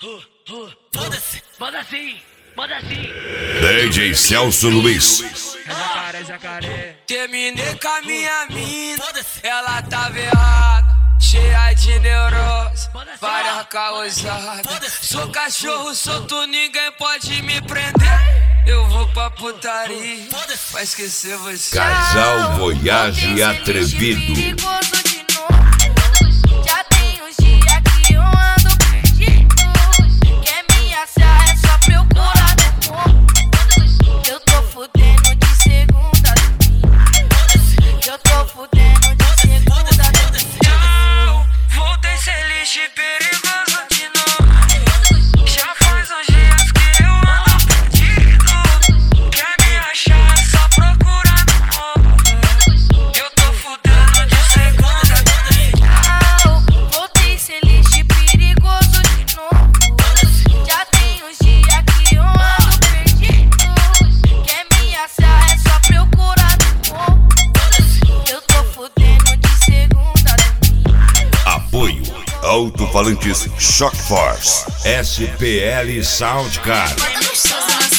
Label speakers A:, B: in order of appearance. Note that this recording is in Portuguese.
A: Foda-se, manda assim, manda assim.
B: DJ Celso Luiz.
C: Jacaré. Terminei com a minha mina, ela tava errada, cheia de neurose, várias causadas. Sou cachorro solto, ninguém pode me prender. Eu vou pra putaria, pra esquecer você.
B: Casal Voyage Atrevido.
D: Já tem uns dias que eu ando perdido. Quer me achar é só procurar no corpo. Eu tô fudendo de segunda a domingo. Eu tô fudendo de segunda a domingo.
C: Voltei sem lixo e perigoso de novo. Já faz uns dias que eu ando perdido. Quer me achar é só procurar no corpo. Eu tô fudendo de segunda a domingo.
D: Voltei sem lixo e perigoso de novo. Já tem uns dias que eu ando perdido. Quer me achar é só procurar no corpo. Eu tô fudendo de segunda a domingo.
B: Apoio Alto-Falantes Shock Force. SPL Soundcard.
D: Gostosa,